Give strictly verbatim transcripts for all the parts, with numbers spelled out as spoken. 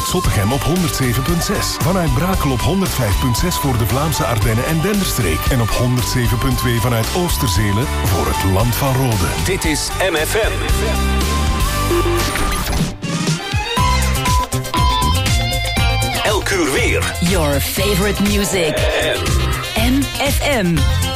Zottegem op honderd zeven komma zes. Vanuit Brakel op honderd vijf komma zes voor de Vlaamse Ardennen en Denderstreek. En op honderd zeven komma twee vanuit Oosterzelen voor het Land van Rode. Dit is M F M. Elk uur weer. Your favorite music. M F M.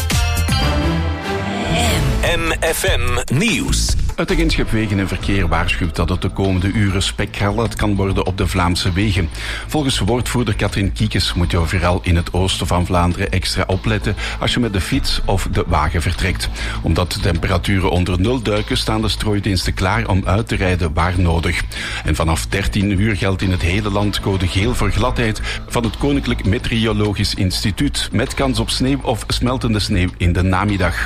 M F M Nieuws. Het agentschap Wegen en Verkeer waarschuwt dat het de komende uren spekglad kan worden op de Vlaamse wegen. Volgens woordvoerder Katrien Kiekes moet je vooral in het oosten van Vlaanderen extra opletten als je met de fiets of de wagen vertrekt. Omdat de temperaturen onder nul duiken, staan de strooidiensten klaar om uit te rijden waar nodig. En vanaf dertien uur geldt in het hele land code geel voor gladheid van het Koninklijk Meteorologisch Instituut, met kans op sneeuw of smeltende sneeuw in de namiddag.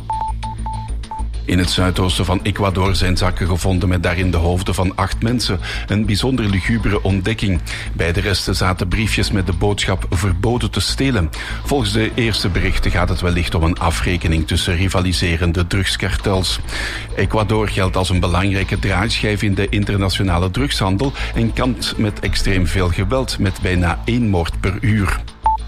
In het zuidoosten van Ecuador zijn zakken gevonden met daarin de hoofden van acht mensen. Een bijzonder lugubere ontdekking. Bij de resten zaten briefjes met de boodschap verboden te stelen. Volgens de eerste berichten gaat het wellicht om een afrekening tussen rivaliserende drugskartels. Ecuador geldt als een belangrijke draaischijf in de internationale drugshandel en kampt met extreem veel geweld, met bijna één moord per uur.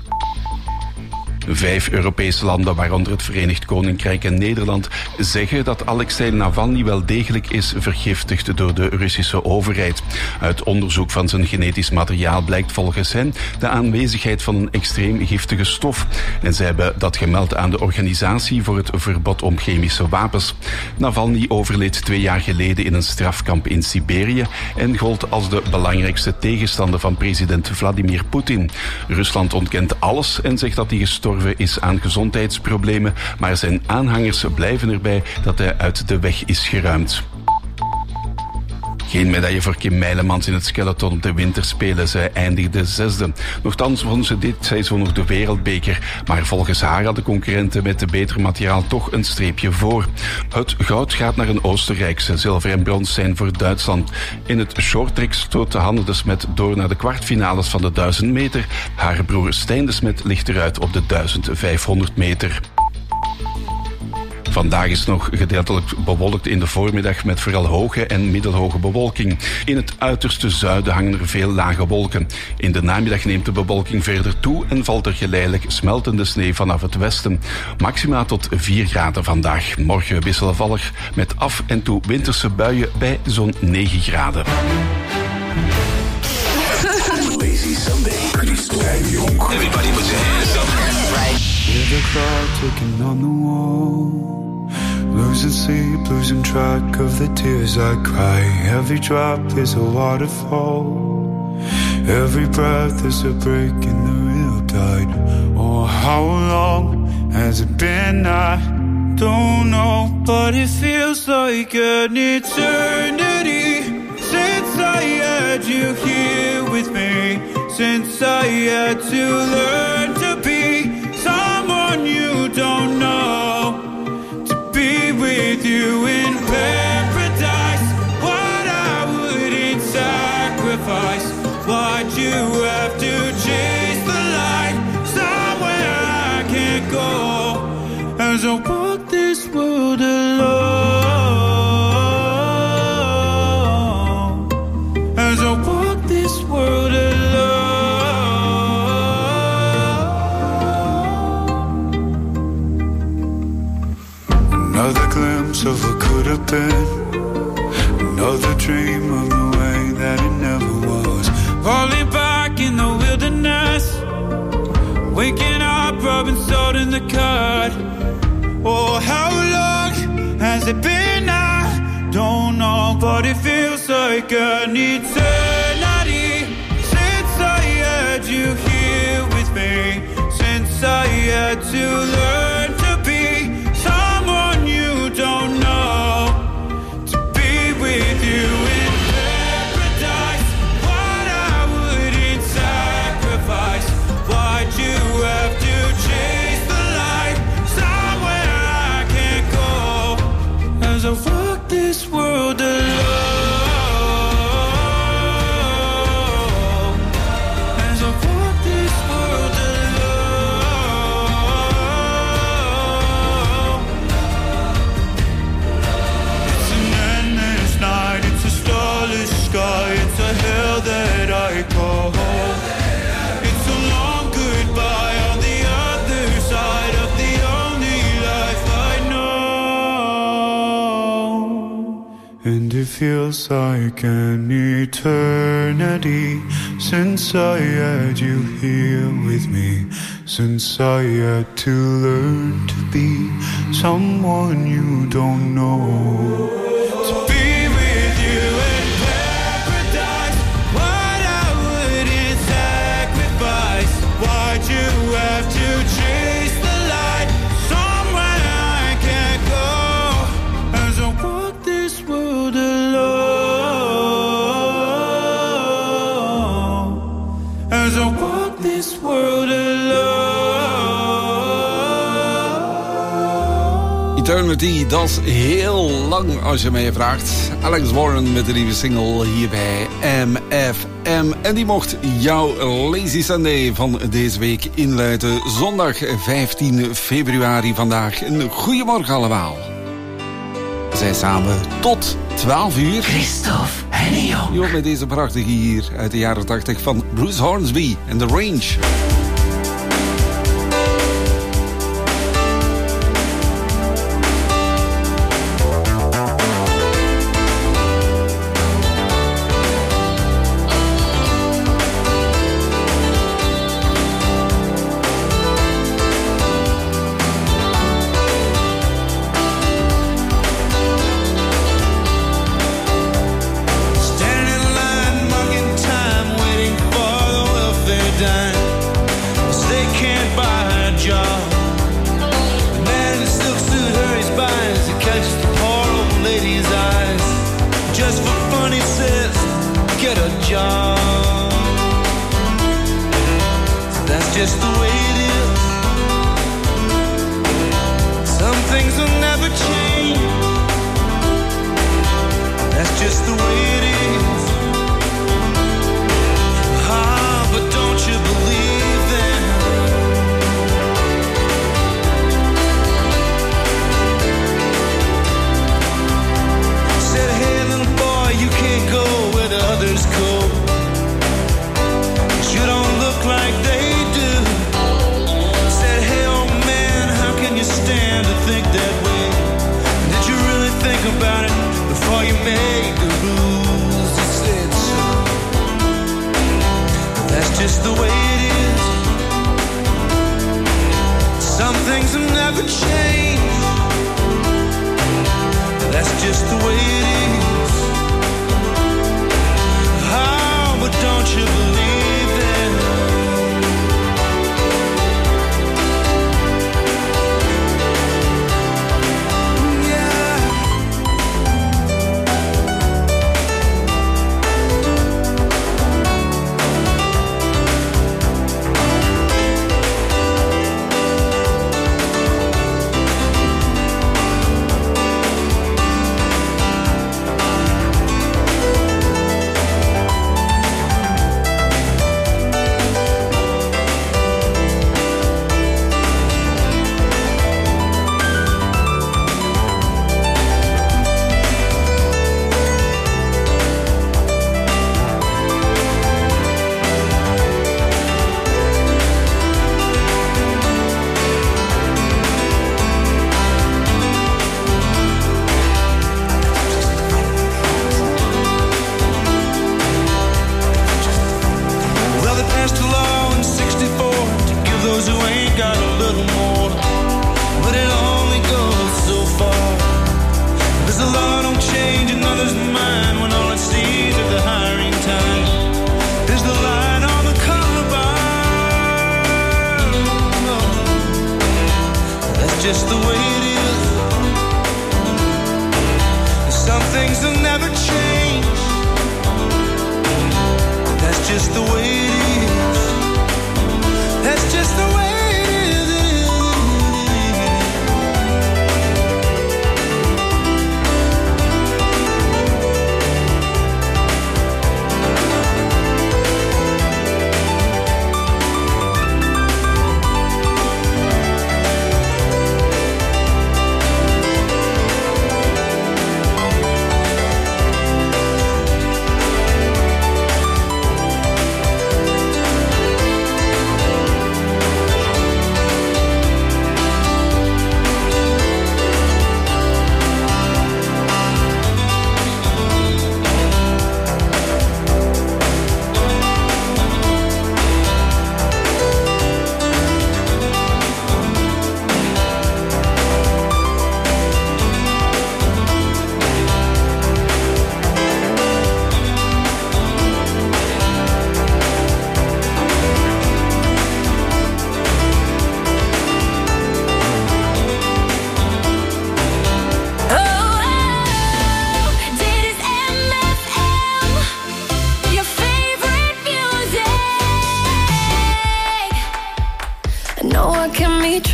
Vijf Europese landen, waaronder het Verenigd Koninkrijk en Nederland, zeggen dat Alexei Navalny wel degelijk is vergiftigd door de Russische overheid. Uit onderzoek van zijn genetisch materiaal blijkt volgens hen de aanwezigheid van een extreem giftige stof. En zij hebben dat gemeld aan de Organisatie voor het Verbod om Chemische Wapens. Navalny overleed twee jaar geleden in een strafkamp in Siberië en gold als de belangrijkste tegenstander van president Vladimir Poetin. Rusland ontkent alles en zegt dat hij gestorven is aan gezondheidsproblemen, maar zijn aanhangers blijven erbij dat hij uit de weg is geruimd. Geen medaille voor Kim Meilemans in het skeleton op de winterspelen. Zij eindigde zesde. Nochtans won ze dit seizoen nog de wereldbeker. Maar volgens haar hadden concurrenten met de beter materiaal toch een streepje voor. Het goud gaat naar een Oostenrijkse. Zilver en brons zijn voor Duitsland. In het shorttrack stoot Hanne de Smet door naar de kwartfinales van de duizend meter. Haar broer Stijn de Smet ligt eruit op de duizendvijfhonderd meter. Vandaag is nog gedeeltelijk bewolkt in de voormiddag met vooral hoge en middelhoge bewolking. In het uiterste zuiden hangen er veel lage wolken. In de namiddag neemt de bewolking verder toe en valt er geleidelijk smeltende sneeuw vanaf het westen. Maxima tot vier graden vandaag. Morgen wisselvallig met af en toe winterse buien bij zo'n negen graden. Lazy Sunday. Everybody put your hands up. Hear the clock ticking on the wall. Losing sleep, losing track of the tears I cry. Every drop is a waterfall. Every breath is a break in the real tide. Oh, how long has it been? I don't know, but it feels like an eternity since I had you here with me. Since I had to learn to be someone you don't know, to be with you in paradise. What I wouldn't sacrifice, what you have to chase the light, somewhere I can't go as I walk this world alone, as I walk this world alone. Another glimpse of what could have been. Another dream of the way that it never was. Falling back in the wilderness. Waking up, rubbing salt in the cut. Oh, how long has it been? I don't know, but it feels like an eternity since I had you here with me. Since I had to learn to be someone you don't know, to be with you in paradise. What I wouldn't sacrifice, what you have to chase the light, somewhere I can't go as I walk this world alone, as I walk this world alone. feels like an eternity since I had you here with me, since I had to learn to be someone you don't know. To be with you in paradise, what I wouldn't sacrifice. Why'd you have to chase the light somewhere I can't go? As I walk this world alone, as I walk this world alone. Eternity, dat is heel lang als je mij vraagt. Alex Warren met de nieuwe single hier bij M F M. En die mocht jouw Lazy Sunday van deze week inluiden. Zondag vijftien februari vandaag. Een goeiemorgen allemaal. We zijn samen tot twaalf uur. Christophe en Leon. Jo, met deze prachtige hier uit de jaren tachtig van Bruce Hornsby en The Range.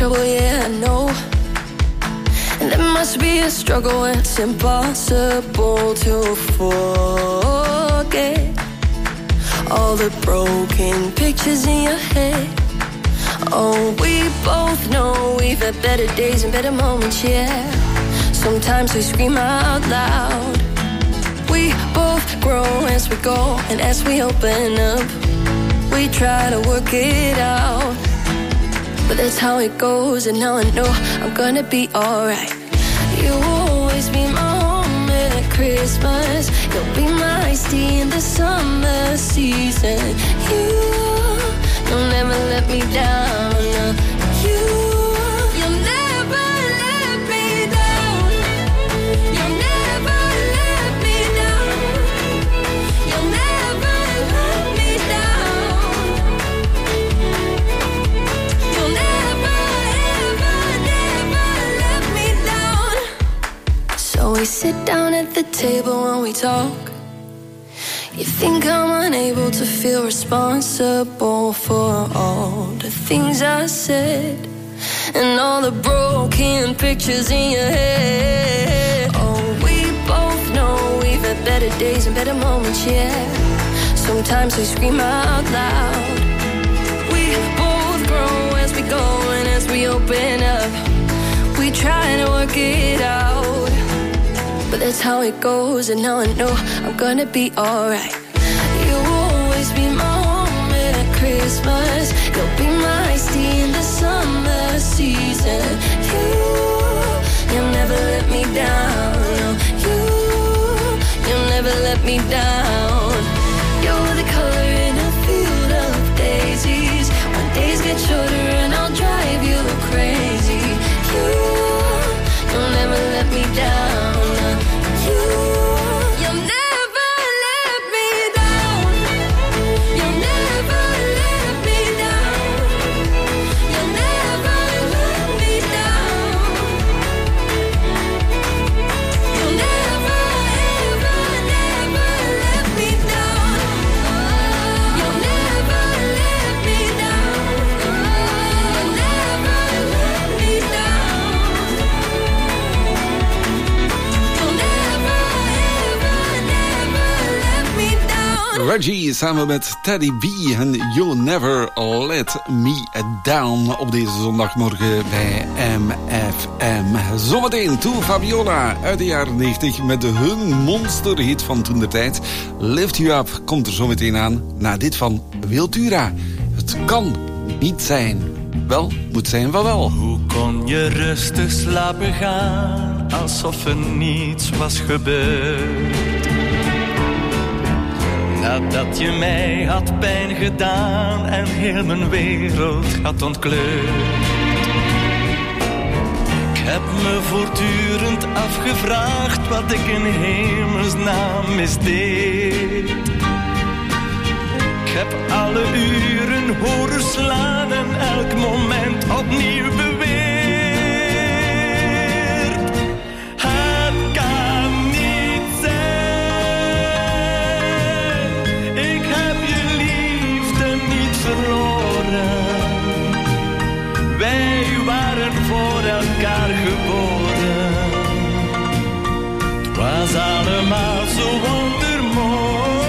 trouble, yeah, I know. And there must be a struggle when it's impossible to forget all the broken pictures in your head. Oh, we both know we've had better days and better moments, yeah. Sometimes we scream out loud. We both grow as we go, and as we open up, we try to work it out. But that's how it goes, and now I know I'm gonna be alright. You'll always be my home at Christmas. You'll be my iced tea in the summer season. You, you'll never let me down. You, you'll never let me down. You'll never let me down. You'll never let me down. You'll never, ever, never let me down. So we sit down at the table and we talk. You think I'm unable to feel responsible for all the things I said and all the broken pictures in your head. Oh, we both know we've had better days and better moments, yeah. Sometimes we scream out loud. We both grow as we go, and as we open up, we try to work it out. But that's how it goes, and now I know I'm gonna be alright. You'll always be my home at Christmas. You'll be my iced tea in the summer season. You, you'll never let me down. No, you, you'll never let me down. You're the color in a field of daisies. When days get shorter and I'll drive you crazy. You, you'll never let me down. Reggie samen met Teddy B en You'll Never Let Me Down op deze zondagmorgen bij M F M. Zometeen Toe Fabiola uit de jaren negentig met hun monsterhit van toentertijd. Lift You Up komt er zometeen aan na dit van Wiltura. Het kan niet zijn. Wel, moet zijn van wel. Hoe kon je rustig slapen gaan alsof er niets was gebeurd? Nadat je mij had pijn gedaan en heel mijn wereld had ontkleurd. Ik heb me voortdurend afgevraagd wat ik in hemelsnaam misdeed. Ik heb alle uren horen slaan en elk moment opnieuw beweerd. Het kan niet zijn, ik heb je liefde niet verloren. Wij waren voor elkaar geboren. Het was allemaal zo wondermooi.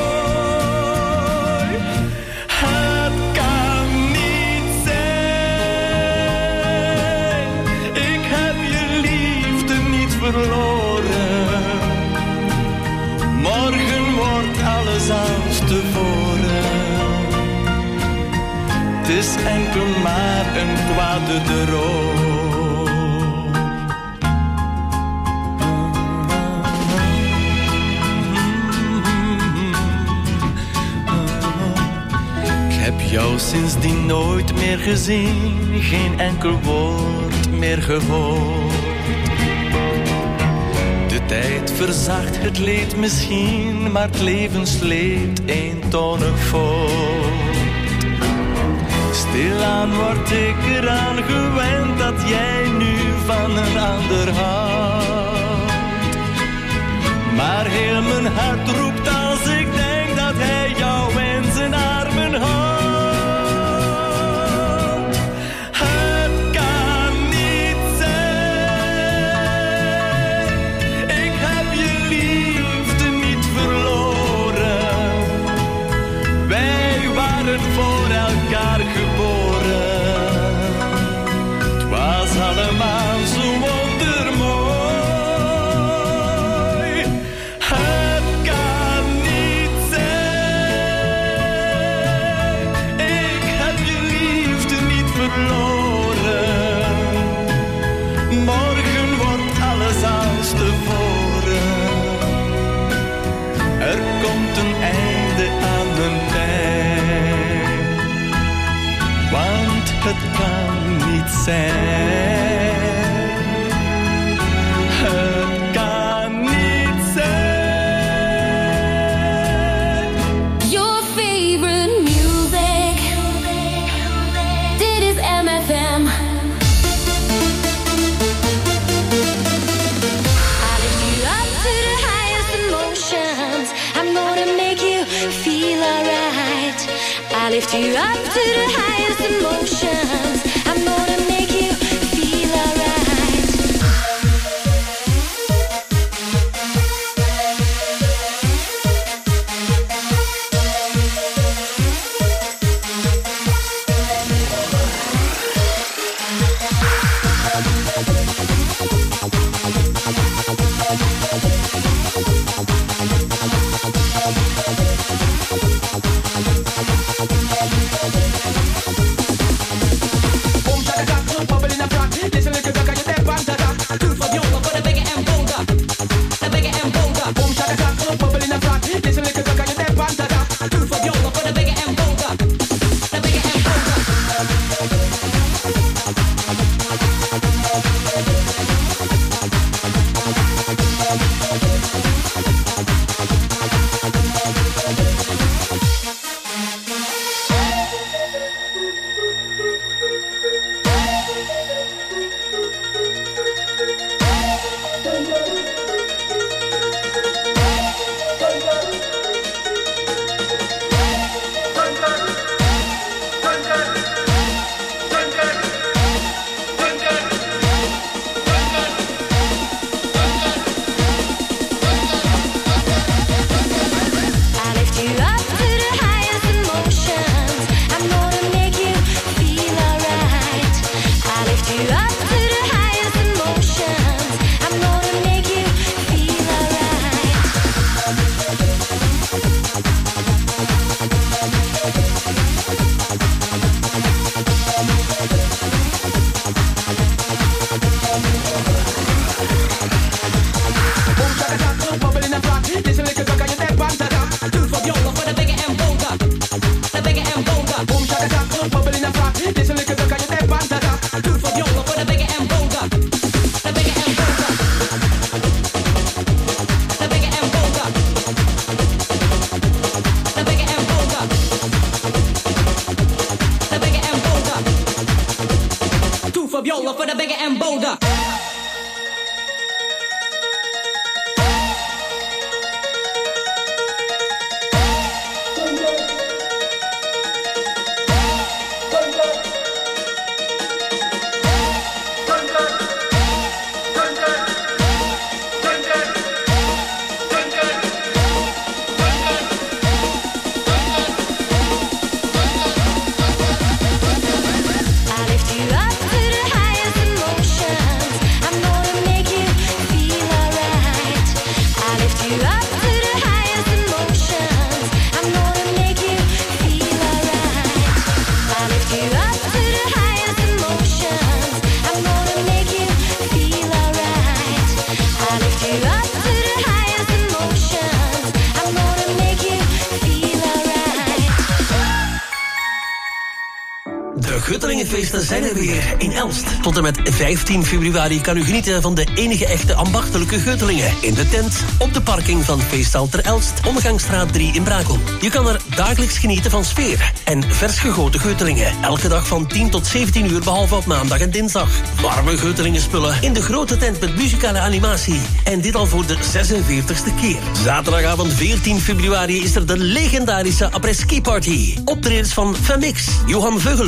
Verloren. Morgen wordt alles als tevoren. Het is enkel maar een kwade droom. Ik heb jou sindsdien nooit meer gezien, geen enkel woord meer gehoord. De tijd verzacht het leed misschien, maar het leven sleept eentonig voort. Stilaan word ik eraan gewend dat jij nu van een ander houdt. Maar heel mijn hart roept als ik denk dat hij jou in zijn armen houdt. Het kan elkaar geboren. Het was allemaal zo wondermooi. Het kan niet zijn. Ik heb je liefde niet verloren. Morgen wordt alles als tevoren. Er komt een einde aan mijn pijn. Want het kan niet zijn. Het kan niet zijn. Your favorite music. Dit is M F M. I lift you up to the highest emotions. I'm gonna make you feel alright. I lift you up to the highest emotions. I'm gonna make you feel alright. Guttelingenfeesten zijn er weer in Elst. Tot en met vijftien februari kan u genieten van de enige echte ambachtelijke Guttelingen. In de tent, op de parking van Feesthal ter Elst, Omgangsstraat drie in Brakel. Je kan er dagelijks genieten van sfeer en vers gegoten Guttelingen. Elke dag van tien tot zeventien uur, behalve op maandag en dinsdag. Warme Guttelingenspullen in de grote tent met muzikale animatie. En dit al voor de zesenveertigste keer. Zaterdagavond veertien februari is er de legendarische après-ski party. Optredens van Femix, Johan Veugelers, D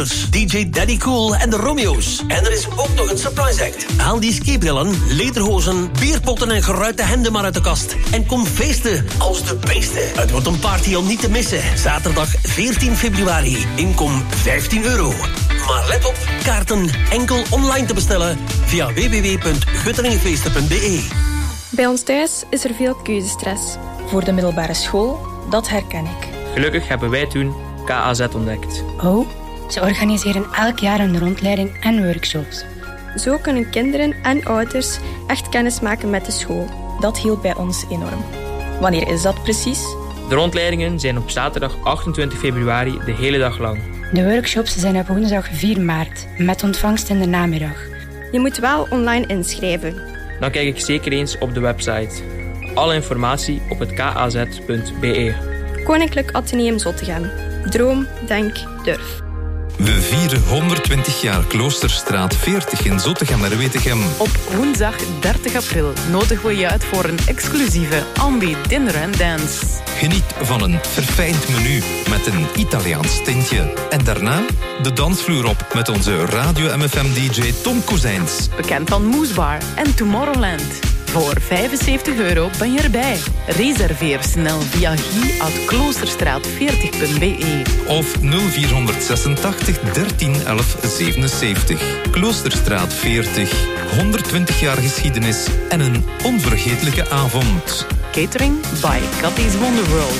D J Daddy Cool en de Romeo's. En er is ook nog een surprise act. Haal die skibrillen, lederhozen, bierpotten en geruite hemden maar uit de kast. En kom feesten als de beesten. Het wordt een party om niet te missen. Zaterdag veertien februari. Inkom vijftien euro. Maar let op, kaarten enkel online te bestellen via w w w punt guttelingenfeesten punt b e. Bij ons thuis is er veel keuzestress. Voor de middelbare school, dat herken ik. Gelukkig hebben wij toen K A Z ontdekt. Oh, ze organiseren elk jaar een rondleiding en workshops. Zo kunnen kinderen en ouders echt kennis maken met de school. Dat hielp bij ons enorm. Wanneer is dat precies? De rondleidingen zijn op zaterdag achtentwintig februari de hele dag lang. De workshops zijn op woensdag vier maart, met ontvangst in de namiddag. Je moet wel online inschrijven. Dan kijk ik zeker eens op de website. Alle informatie op het k a z punt b e. Koninklijk Atheneum Zottegem. Droom, denk, durf. We vieren honderdtwintig jaar Kloosterstraat veertig in Zottegem-Merwetegem. Op woensdag dertig april nodigen we je uit voor een exclusieve ambi dinner and dance. Geniet van een verfijnd menu met een Italiaans tintje. En daarna de dansvloer op met onze Radio M F M D J Tom Kozijns. Bekend van Moesbar en Tomorrowland. Voor vijfenzeventig euro ben je erbij. Reserveer snel via guy at kloosterstraat veertig punt b e. Of nul vier zesentachtig dertien elf zevenenzeventig. Kloosterstraat veertig. honderdtwintig jaar geschiedenis en een onvergetelijke avond. Catering by Cathy's Wonderworld.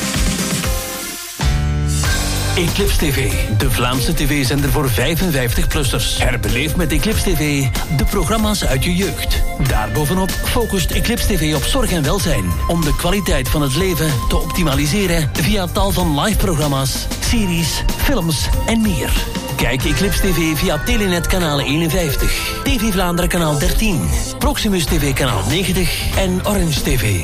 Eclipse T V, de Vlaamse tv-zender voor vijfenvijftig-plussers. Herbeleef met Eclipse T V de programma's uit je jeugd. Daarbovenop focust Eclipse T V op zorg en welzijn. Om de kwaliteit van het leven te optimaliseren via tal van live-programma's, series, films en meer. Kijk Eclipse T V via Telenet kanaal eenenvijftig, T V Vlaanderen kanaal dertien, Proximus T V kanaal negentig en Orange T V.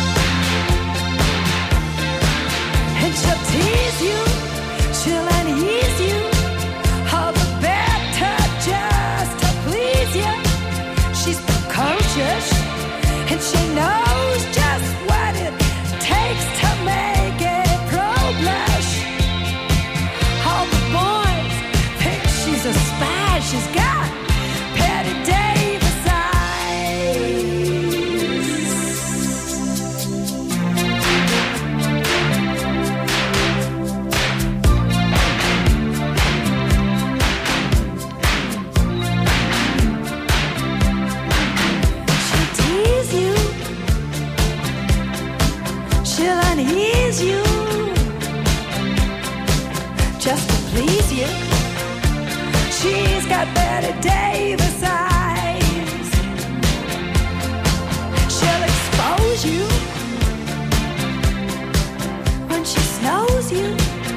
She'll tease you, she'll and she's got Patty Davis eyes. She'll tease you, she'll unease you, just to please you. She's got Betty Davis eyes. She'll expose you when she snows you.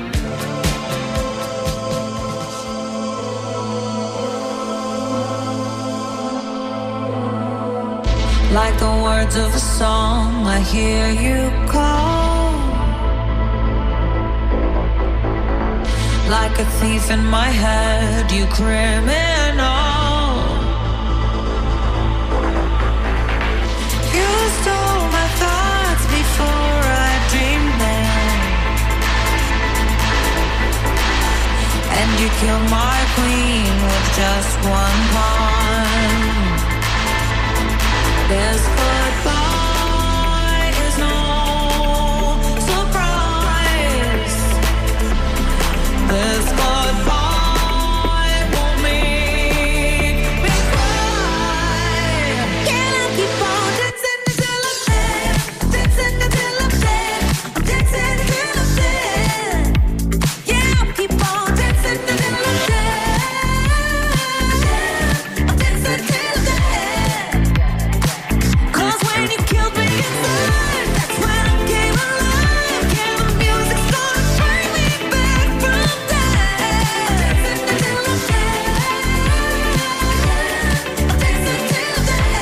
Like the words of a song, I hear you call. Like a thief in my head, you criminal. You stole my thoughts before I dreamed them, and you killed my queen with just one pawn. This goodbye is no surprise. This goodbye won't make me cry. Can I keep on dancing until I'm dead? Dancing until I'm dead. Dancing until I'm dead. Yeah, I'll keep on dancing until I'm dead. I'll dance until I'm dead. 'Cause when you killed me inside, that's when I came alive. Yeah, the music's gonna bring me back from death. Dancing until I'm dead. Dancing until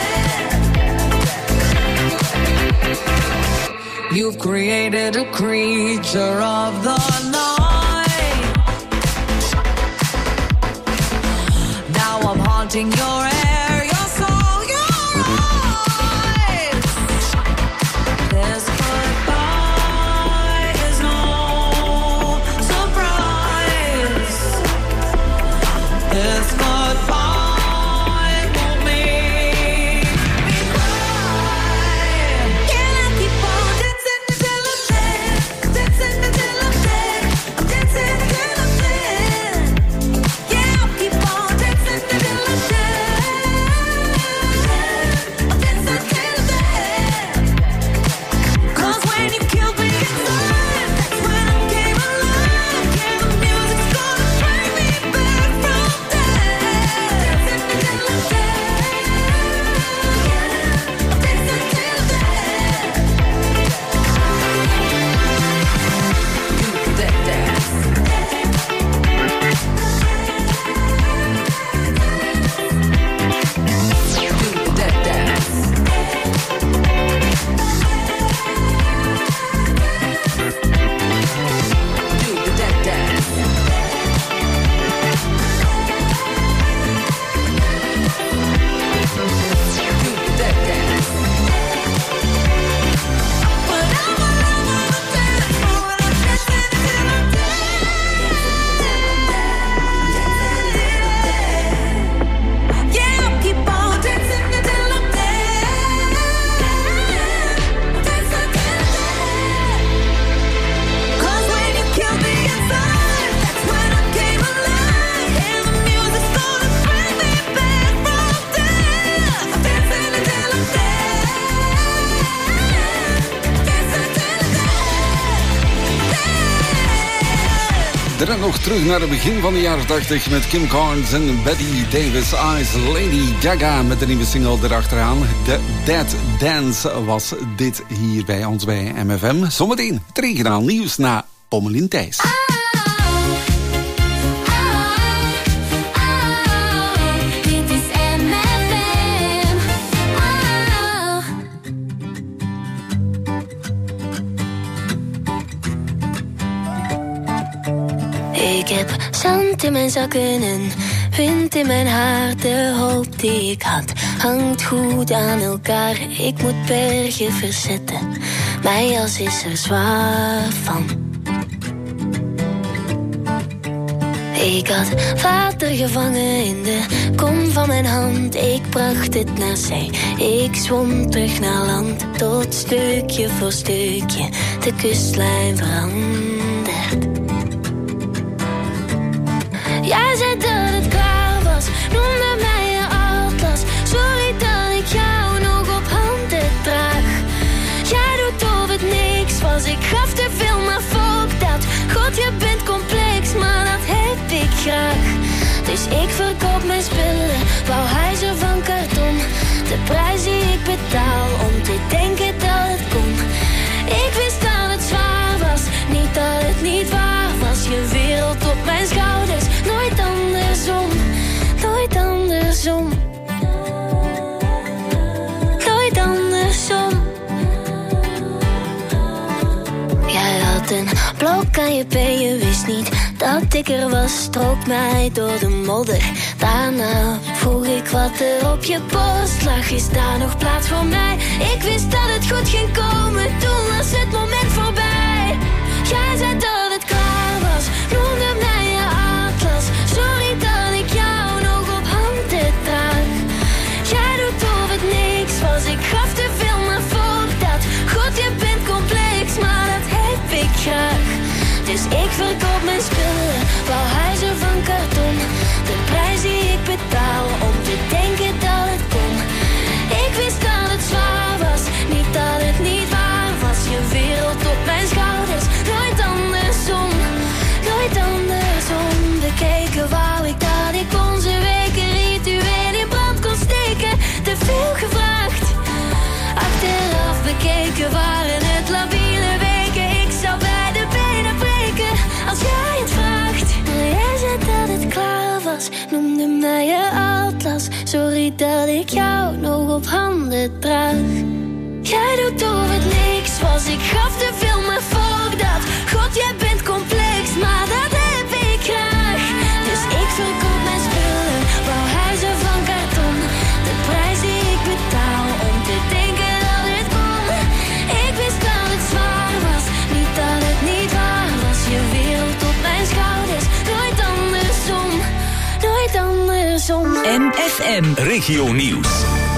I'm dead. You've created a creature of the night. Now I'm haunting your air, your soul, your eyes. This goodbye is no surprise. This goodbye won't make me cry. Can I keep on dancing until I'm dead? Dancing until I'm dead. Dancing until I'm dead. Yeah, I'll keep on dancing until I'm dead. I'll dance until I'm dead. 'Cause when you killed me inside, that's when I came alive. Yeah, the music's gonna bring me back from death. Dancing until I'm dead. I'll dance until I'm dead. Do that dance. Do that dance. Do that dance. Do that dance. But I'm gonna dance for it. I'm dancing until I'm dead. Yeah, I'll keep on dancing until I'm dead. Dance until I'm dead. 'Cause when you killed me inside, that's when I came alive. And the music's gonna bring me back from death. Dancing until I'm dead. Dancing until I'm dead. Dan nog terug naar het begin van de jaren tachtig met Kim Carnes en Betty Davis Eyes. Lady Gaga met de nieuwe single erachteraan. The Dead Dance was dit hier bij ons bij M F M. Zometeen het regionaal nieuws na Pommelien Thijs. Dit is M F M. Ik heb zand in mijn zakken en wind in mijn haar. De hoop die ik had hangt goed aan elkaar. Ik moet bergen verzetten, mijn jas is er zwaar van. Ik had water gevangen in de kom van mijn hand. Ik bracht het naar zee, ik zwom terug naar land. Tot stukje voor stukje de kustlijn verandert. Jij zei dat het klaar was, noemde mij je atlas. Sorry dat ik jou nog op handen draag. Jij doet of het niks was, ik gaf te veel, maar fuck dat. God, je bent complex, maar dat heb ik graag. Dus ik verkoop mijn spullen, bouw huizen van karton. De prijs die ik betaal om te denken dat het kon. Ik wist dat het zwaar was, niet dat het niet waar was. Je wereld op mijn schouders, nooit andersom, nooit andersom. Nooit andersom. Jij had een blok aan je been, je wist niet dat ik er was. Strook mij door de modder. Daarna vroeg ik wat er op je borst lag. Is daar nog plaats voor mij? Ik wist dat het goed ging komen, toen was het moment voorbij. Jij zei dat het klaar was, noemde mij je atlas. Sorry dat ik jou nog op handen draag. Jij doet of het niks was, ik gaf te veel, maar fuck dat. God, je bent complex, maar dat heb ik graag. Dus ik verkoop mijn spullen, bouw huizen van karton. De prijs die ik betaal om te denken dat het kon. Ik wist dat het zwaar was, niet dat het niet waar was. Je wereld op mijn schouders, nooit andersom, nooit andersom. Bekeken wou ik dat ik onze weken ritueel in brand kon steken. Te veel gevraagd, achteraf bekeken waren het labiele weken. Ik zou bij de benen breken als jij het vraagt. Maar jij zei dat het klaar was, noemde mij je atlas. Sorry dat ik jou nog op handen draag. Jij doet of het niks was, ik gaf te veel, maar fuck dat. God, jij bent complex, maar dat heb ik graag. Dus ik verkoop mijn spullen, bouw huizen van karton. De prijs die ik betaal om te denken dat het kon. Ik wist dat het zwaar was, niet dat het niet waar was. Je wereld op mijn schouders, nooit andersom, nooit andersom. M F M Regio Nieuws.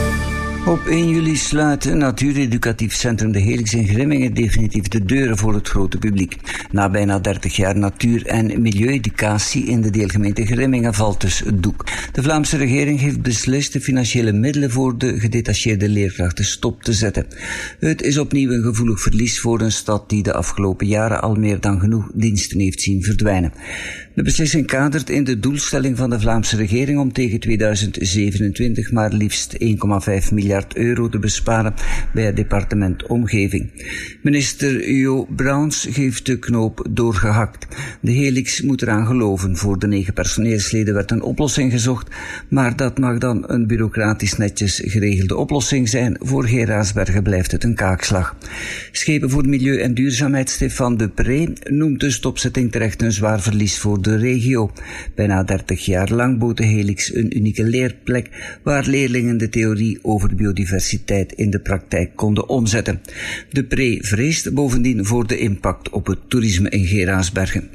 Op één juli sluit het Natuureducatief Centrum De Helix in Grimmingen definitief de deuren voor het grote publiek. Na bijna dertig jaar natuur- en milieueducatie in de deelgemeente Grimmingen valt dus het doek. De Vlaamse regering heeft beslist de financiële middelen voor de gedetacheerde leerkrachten stop te zetten. Het is opnieuw een gevoelig verlies voor een stad die de afgelopen jaren al meer dan genoeg diensten heeft zien verdwijnen. De beslissing kadert in de doelstelling van de Vlaamse regering om tegen tweeduizend zevenentwintig maar liefst één komma vijf miljard euro te besparen bij het departement Omgeving. Minister Jo Browns heeft de knoop doorgehakt. De Helix moet eraan geloven. Voor de negen personeelsleden werd een oplossing gezocht, maar dat mag dan een bureaucratisch netjes geregelde oplossing zijn. Voor Geraasbergen blijft het een kaakslag. Schepen voor Milieu en Duurzaamheid Stefan de Pre noemt de stopzetting terecht een zwaar verlies voor de regio. Bijna dertig jaar lang bood de Helix een unieke leerplek waar leerlingen de theorie over biodiversiteit in de praktijk konden omzetten. De Pre vreest bovendien voor de impact op het toerisme in Geraasbergen.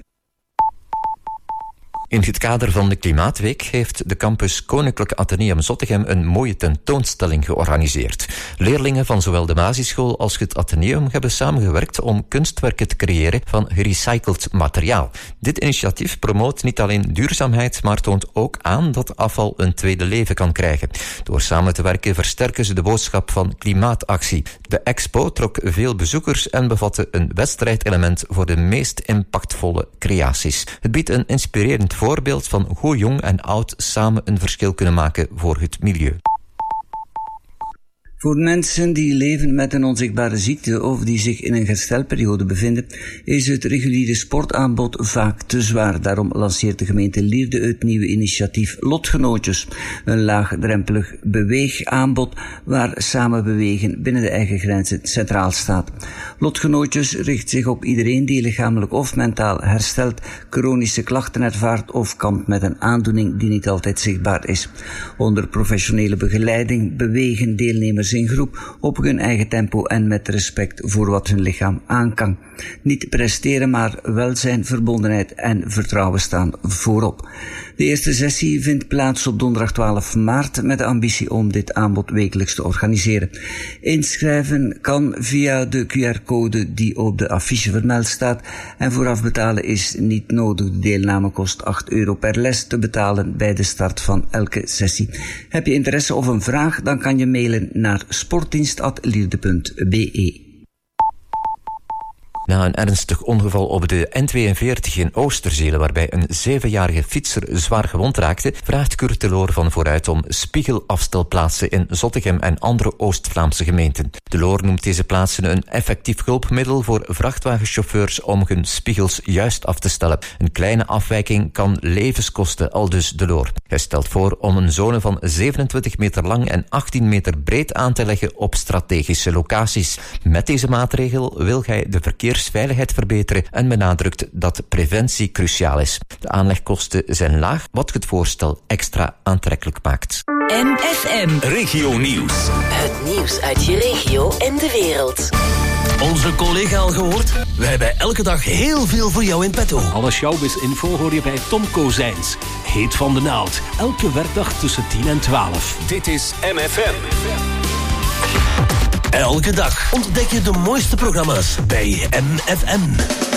In het kader van de Klimaatweek heeft de campus Koninklijk Atheneum Zottegem een mooie tentoonstelling georganiseerd. Leerlingen van zowel de basisschool als het Atheneum hebben samengewerkt om kunstwerken te creëren van gerecycled materiaal. Dit initiatief promoot niet alleen duurzaamheid, maar toont ook aan dat afval een tweede leven kan krijgen. Door samen te werken versterken ze de boodschap van klimaatactie. De expo trok veel bezoekers en bevatte een wedstrijdelement voor de meest impactvolle creaties. Het biedt een inspirerend voorbeeld van hoe jong en oud samen een verschil kunnen maken voor het milieu. Voor mensen die leven met een onzichtbare ziekte of die zich in een herstelperiode bevinden, is het reguliere sportaanbod vaak te zwaar. Daarom lanceert de gemeente Lierde het nieuwe initiatief Lotgenootjes. Een laagdrempelig beweegaanbod waar samen bewegen binnen de eigen grenzen centraal staat. Lotgenootjes richt zich op iedereen die lichamelijk of mentaal herstelt, chronische klachten ervaart of kampt met een aandoening die niet altijd zichtbaar is. Onder professionele begeleiding bewegen deelnemers sporters in groep op hun eigen tempo en met respect voor wat hun lichaam aan kan. Niet presteren, maar welzijn, verbondenheid en vertrouwen staan voorop. De eerste sessie vindt plaats op donderdag twaalf maart met de ambitie om dit aanbod wekelijks te organiseren. Inschrijven kan via de Q R-code die op de affiche vermeld staat en vooraf betalen is niet nodig. De deelname kost acht euro per les te betalen bij de start van elke sessie. Heb je interesse of een vraag, dan kan je mailen naar sportdienst at lierde punt b e. Na een ernstig ongeval op de N tweeënveertig in Oosterzele, waarbij een zevenjarige fietser zwaar gewond raakte, vraagt Kurt Deloor van Vooruit om spiegelafstelplaatsen in Zottegem en andere Oost-Vlaamse gemeenten. Deloor noemt deze plaatsen een effectief hulpmiddel voor vrachtwagenchauffeurs om hun spiegels juist af te stellen. Een kleine afwijking kan levens kosten, aldus Deloor. Hij stelt voor om een zone van zevenentwintig meter lang en achttien meter breed aan te leggen op strategische locaties. Met deze maatregel wil hij de verkeers veiligheid verbeteren en benadrukt dat preventie cruciaal is. De aanlegkosten zijn laag, wat het voorstel extra aantrekkelijk maakt. M F M Regio Nieuws. Het nieuws uit je regio en de wereld. Onze collega al gehoord? We hebben elke dag heel veel voor jou in petto. Alle showbiz-info hoor je bij Tom Kozijns. Heet van de naald. Elke werkdag tussen tien en twaalf. Dit is M F M. Elke dag ontdek je de mooiste programma's bij M F M.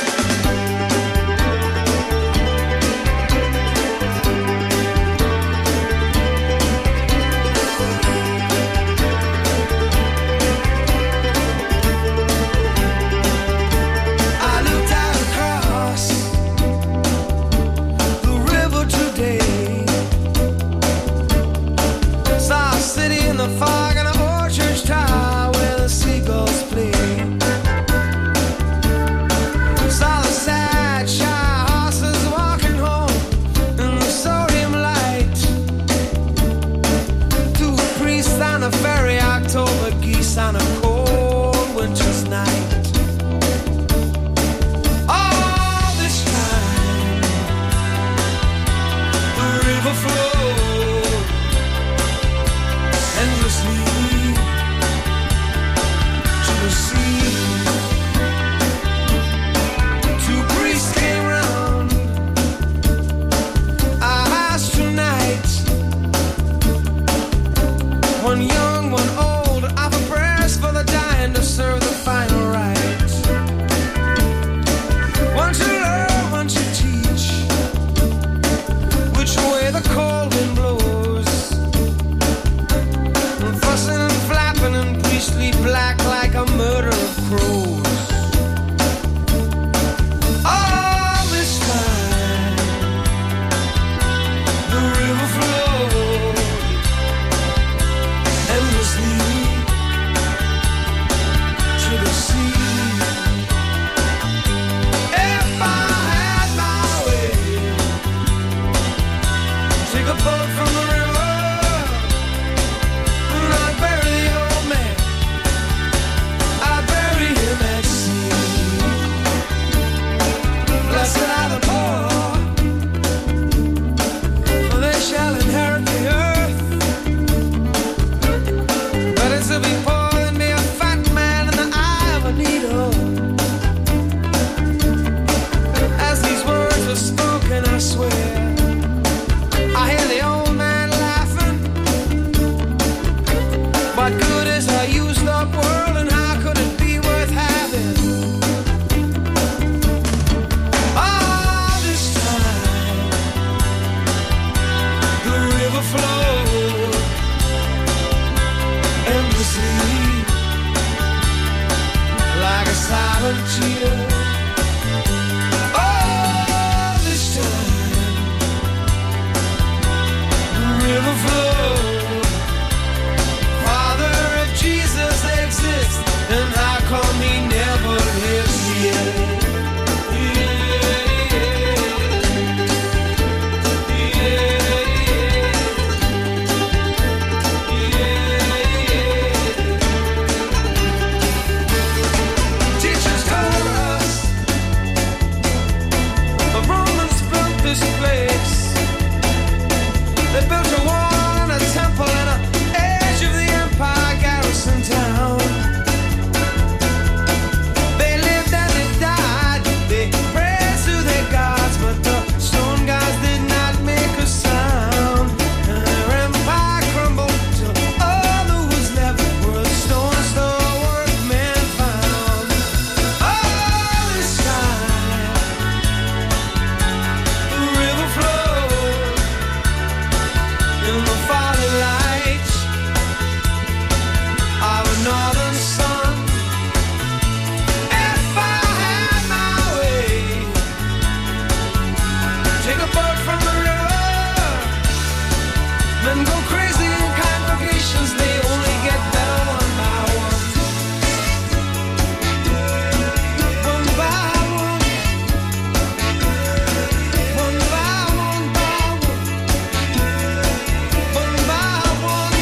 On a cold winter's night. All this time, the river flowed endlessly to the sea. Two priests came round our house tonight. One young, one old. For the dying to serve the final rite. One to learn, one to teach which way the cold wind blows. And fussing and flapping in priestly black like a murder of crows. All this time, the river flowed endlessly. Teachers told us Men go crazy in congregations, they only get better one by one. One by one. One by one by one. One by one.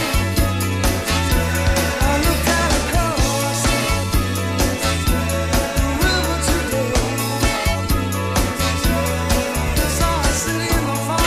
I looked out across the river today. Saw a city in the fire.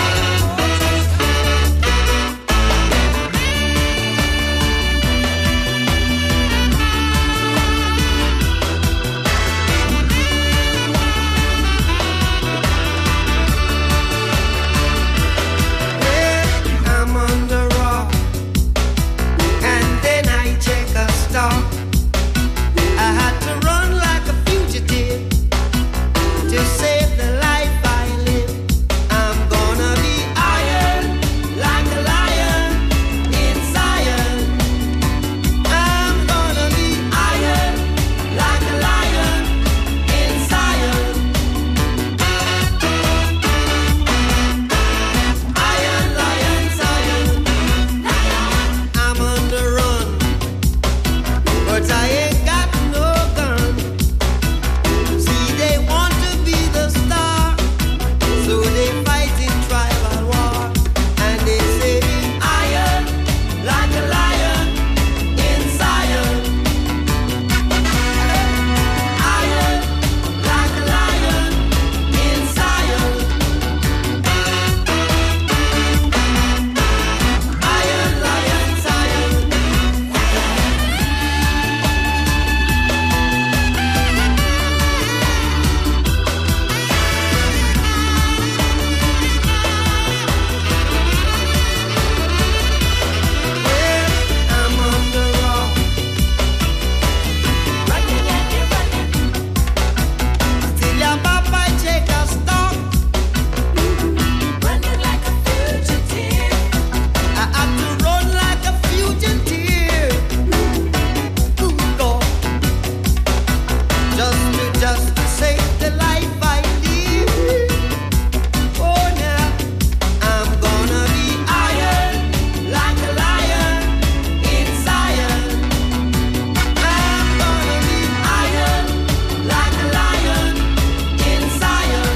I'm under rock, and then I check a star. I had to run like a fugitive to save the life I live. I'm gonna be iron like a lion in Zion. I'm gonna be iron like a lion in Zion. Iron, lion, Zion. I'm on the run, but I ain't got no gun. See, they want to be the star, so they fight in tribal war, and they say iron like a lion in Zion. Iron like a lion in Zion. Iron, lion, Zion. I'm on the rock, till your papa check a stock. Running like a fugitive, I have to run like a fugitive. Ooh, God. Just to, just to save the life I live. Oh, now I'm gonna be iron like a lion in Zion. I'm gonna be iron like a lion in Zion.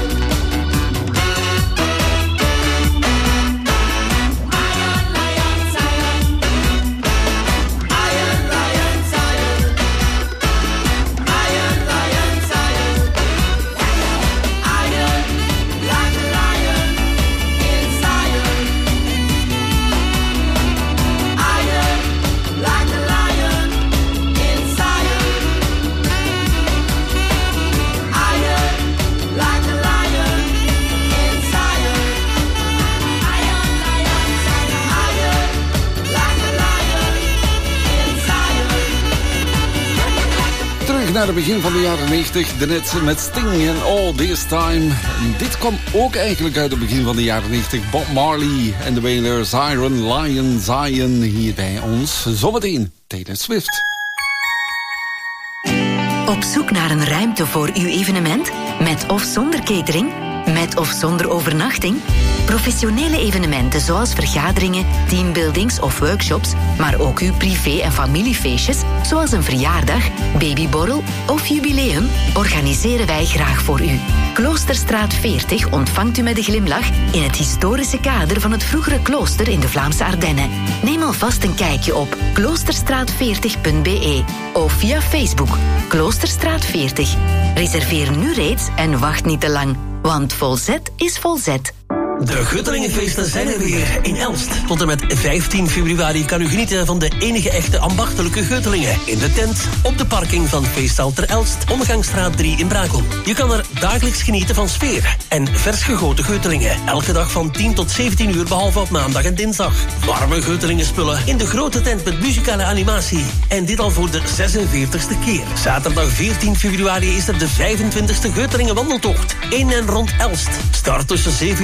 Iron, lion, Zion. Iron, lion, Zion. Iron, lion, Zion. Iron like a lion in Zion. Iron like a lion in Zion. Iron like a lion in Zion. Iron, lion, Zion. Iron like a lion in Zion. Terug naar het begin van de jaren negentig, daarnet met Sting en All This Time. Dit kwam ook eigenlijk uit het begin van de jaren negentig. Bob Marley en de Wailers, Iron, Lion, Zion, hier bij ons. Zometeen Taylor Swift. Op zoek naar een ruimte voor uw evenement? Met of zonder catering? Met of zonder overnachting? Professionele evenementen zoals vergaderingen, teambuildings of workshops, maar ook uw privé- en familiefeestjes, zoals een verjaardag, babyborrel of jubileum, organiseren wij graag voor u. Kloosterstraat veertig ontvangt u met een glimlach in het historische kader van het vroegere klooster in de Vlaamse Ardennen. Neem alvast een kijkje op kloosterstraat veertig punt b e of via Facebook Kloosterstraat veertig. Reserveer nu reeds en wacht niet te lang, want volzet is volzet. De Guttelingenfeesten zijn er weer in Elst. Tot en met vijftien februari kan u genieten van de enige echte ambachtelijke Guttelingen. In de tent, op de parking van Feestzaal ter Elst, Omgangsstraat drie in Brakel. Je kan er dagelijks genieten van sfeer en vers gegoten Guttelingen. Elke dag van tien tot zeventien uur, behalve op maandag en dinsdag. Warme Guttelingen spullen in de grote tent met muzikale animatie. En dit al voor de zesenveertigste keer. Zaterdag veertien februari is er de vijfentwintigste Guttelingen wandeltocht. In en rond Elst. Start tussen zeven uur dertig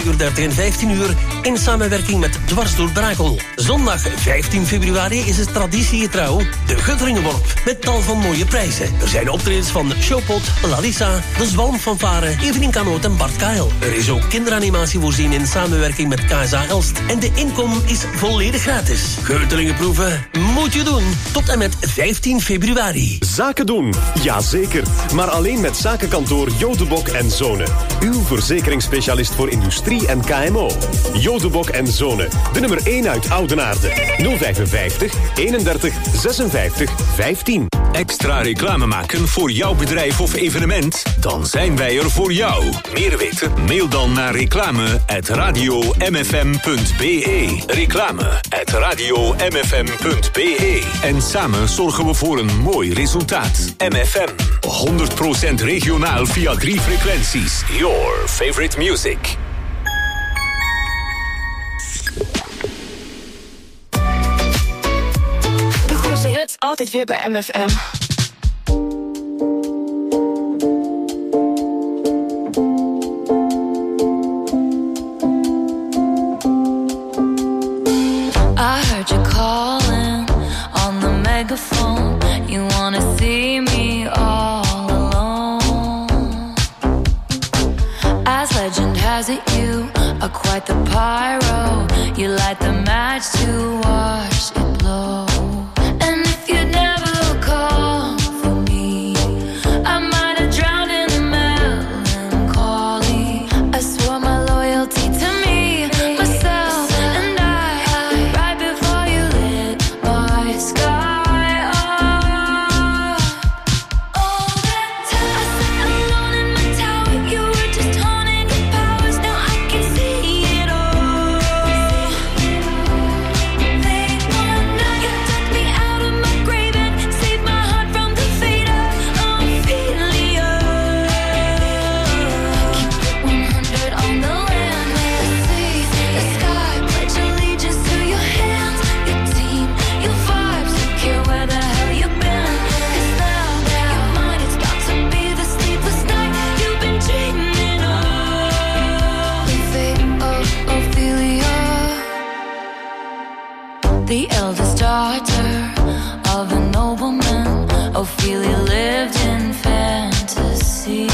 tegen vijftien uur in samenwerking met Dwars door Brakel. Zondag vijftien februari is het traditiegetrouw de Guttelingenworp met tal van mooie prijzen. Er zijn optredens van Showpot, Lalissa, de Zwalmfanfare, Evelien Kanoot en Bart Kael. Er is ook kinderanimatie voorzien in samenwerking met K S A Elst en de inkom is volledig gratis. Geutelingenproeven moet je doen tot en met vijftien februari. Zaken doen, jazeker. Maar alleen met zakenkantoor Jodebok en Zonen. Uw verzekeringsspecialist voor industrie en K M O. Jodebok en Zonen, de nummer één uit Oudenaarde. nul vijfenvijftig, eenendertig, zesenvijftig, vijftien. Extra reclame maken voor jouw bedrijf of evenement? Dan zijn wij er voor jou. Meer weten? Mail dan naar reclame at radio m f m punt b e. Reclame at radio m f m punt b e. En samen zorgen we voor een mooi resultaat. M F M, honderd procent regionaal via drie frequenties. Your favorite music. De grootste hits altijd weer bij M F M. I heard you calling on the megaphone. You wanna see me all alone. As legend has it, you are quite the pyro. You light the match to watch it blow. And if you'd never call for me, I might have drowned in the melancholy. I swore my loyalty to me, myself, and I, right before you lit my sky up. All that time I sat alone in my tower, you were just haunting your powers. Now I can see it all. Late one night, you took me out of my grave and saved my heart from the fate of Ophelia. Keep it one hundred on the land, the sea, the sky. Pledge allegiance to your hands, your team, your vibes. Don't care where the hell you've been. 'Cause now, your mind is about to be the sleepless night you've been dreaming of. The fate of Ophelia, the eldest daughter of a nobleman. Ophelia lived in fantasy,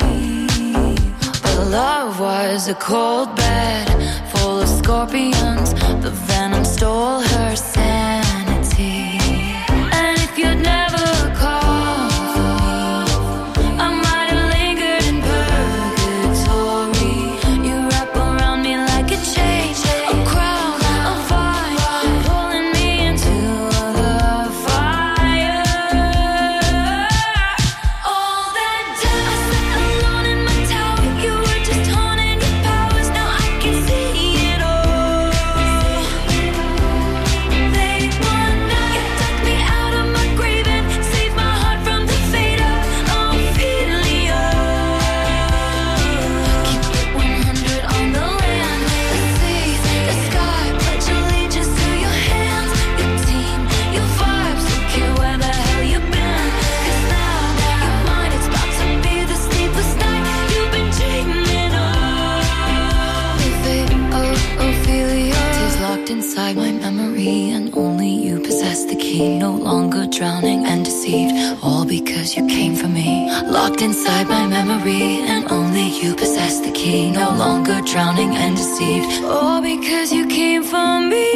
but love was a cold bed full of scorpions. The venom stole her sanity. And if you'd never called for me, I might have lingered in purgatory. You wrap around me like a chain, a crown, a vine, pulling me into the fire. All that time I sat alone in my tower, you were just haunting your powers. Now I can see it all. Late one night, you took me out of my grave and saved my heart from the fate of Ophelia. Keep it one hundred on the land, the sea, the sky. Pledge allegiance to your hands, your team, your vibes. Don't care where the hell you've been. 'Cause now, your mind is about to be the sleepless night you've been dreaming of. The fate of Ophelia is locked inside my memory, and only you possess the key. No longer drowning and deceived, all because you came for me. Locked inside my memory, and only you possess the key. No longer drowning and deceived, all because you came for me.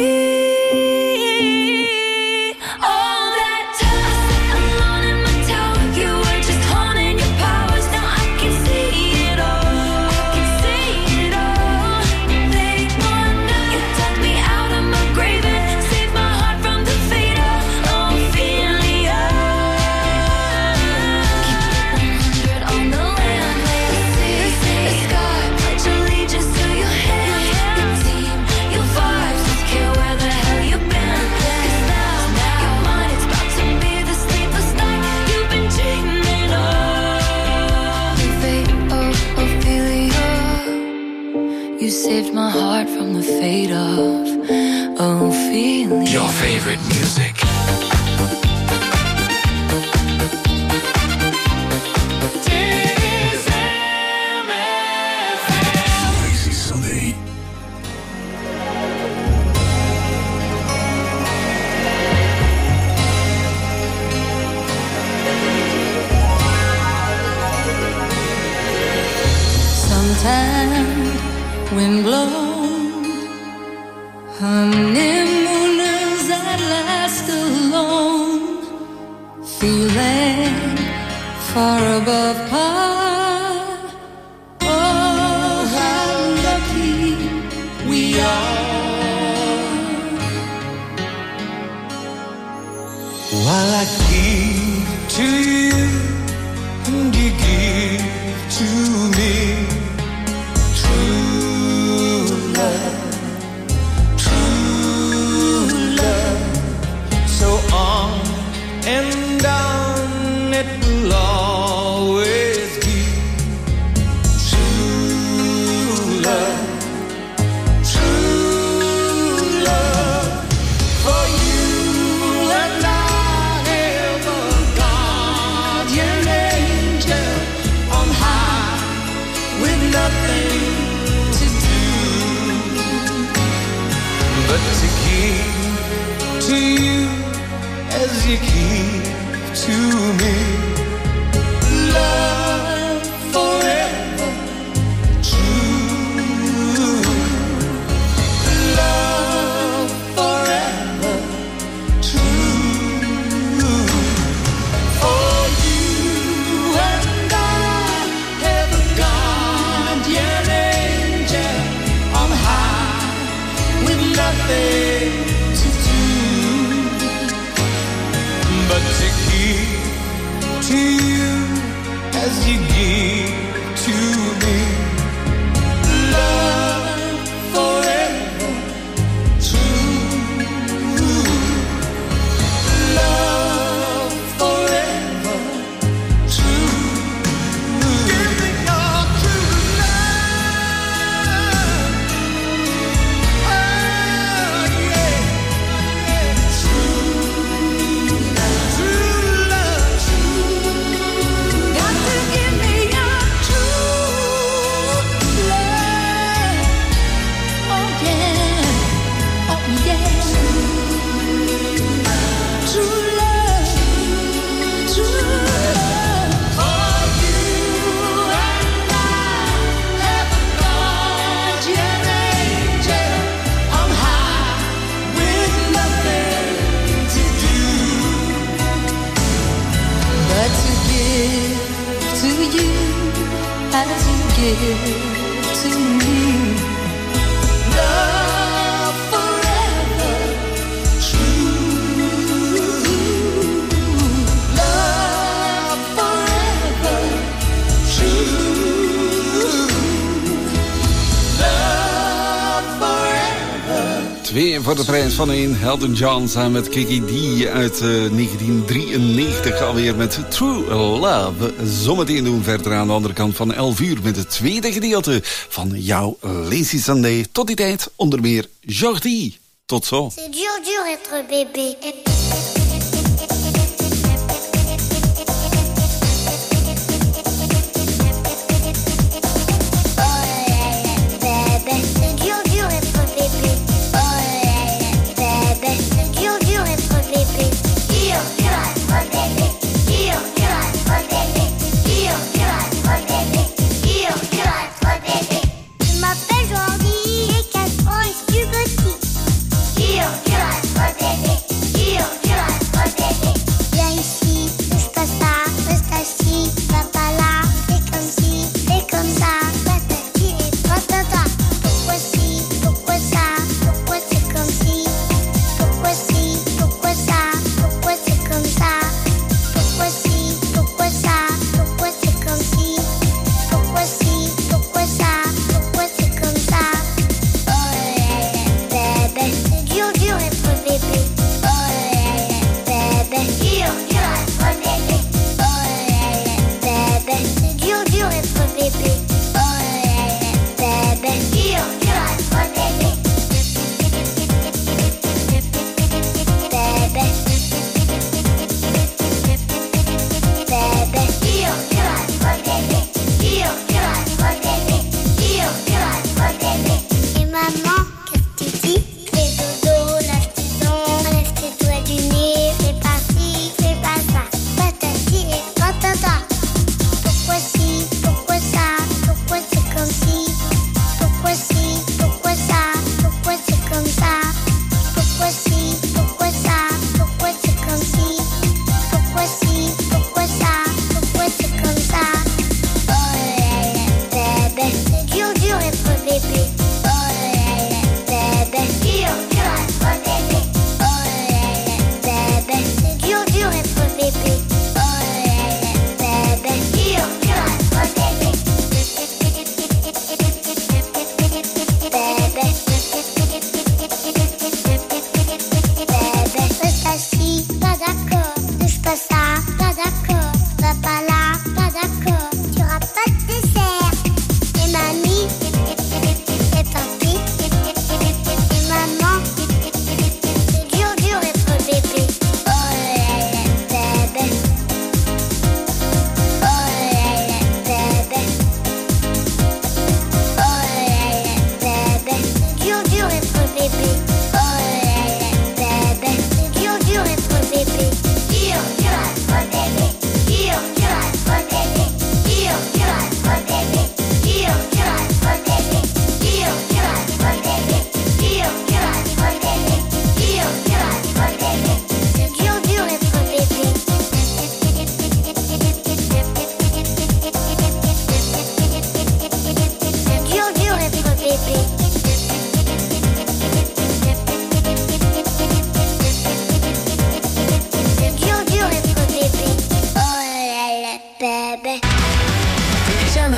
All that time I sat alone in my tower, you were just haunting your powers. Now I can see it all. I can see it all. Late one night, you took me out of my grave and saved my heart from the fate of Ophelia. Keep it one hundred on the land, the sea, the sky. Pledge allegiance to your hands, your team, your vibes. Don't care where the hell you've been. 'Cause now, your mind is about to be the sleepless night you've been dreaming of. The fate of Ophelia, you saved my heart from the fate of Ophelia. Your favorite music. Lazy Sunday. alone. Honeymooners at last alone, feeling far above par. Oh, how lucky we are. While I give to you and you give to me true love, true love. So on and on it will always be true love, true love. For you and I have a guardian angel on high with nothing to do but to give to you as you give to me. Love forever true. Love forever true. For you and I have a guardian angel on high with nothing to do but to give to you as you give to me. Love forever true. Love forever true. Give me your true love. Oh yeah, yeah. True love, true love, true. Got to give me your true love. Oh yeah, oh yeah. True love, true love. For you and I have a guardian angel on high with nothing to do but to give to you as you give to me. Love forever true. Love forever true. Love forever. Twee voor de prijs van één. Elton John samen met Kiki D uit uh, negentien drieënnegentig alweer met True Love. Zometeen doen we verder aan de andere kant van elf uur met het tweede gedeelte van jouw Lazy Sunday. Tot die tijd onder meer Jordi. Tot zo. C'est dur, dur être bébé. Bébé, c'est dur, dur être bébé. Oh là là, bébé, c'est dur, dur être bébé. Dur, dur être bébé. Dur, dur être bébé. Dur, dur être bébé. Dur, dur être bébé. Je m'appelle Jordi et quatre ans et je suis petit. Dur, dur être bébé. Dur, dur être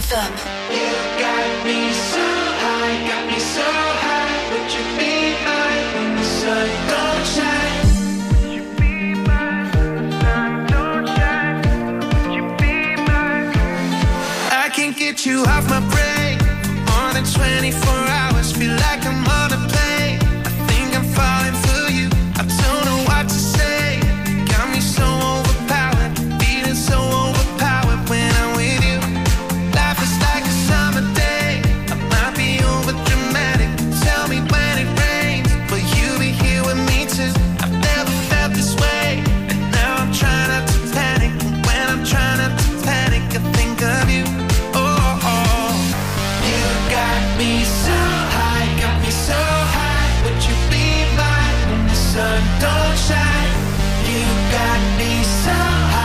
F M. You got me so high, got me so high. Would you be mine when the sun don't shine? Would you be mine when the sun don't shine? Would you be mine? I can't get you off my brain for more than twenty-four hours. Feel like I'm on a plane. I think I'm falling for you. I don't know what to say. Got me so overpowered, feeling so overpowered when I'm with you. Life is like a summer day. I might be over dramatic. Tell me when it rains, will you be here with me too? I've never felt this way, and now I'm trying not to panic. And when I'm trying not to panic, I think of you. Oh, oh. You got me so high, got me so high. Would you be mine when the sun don't shine? You got me so high.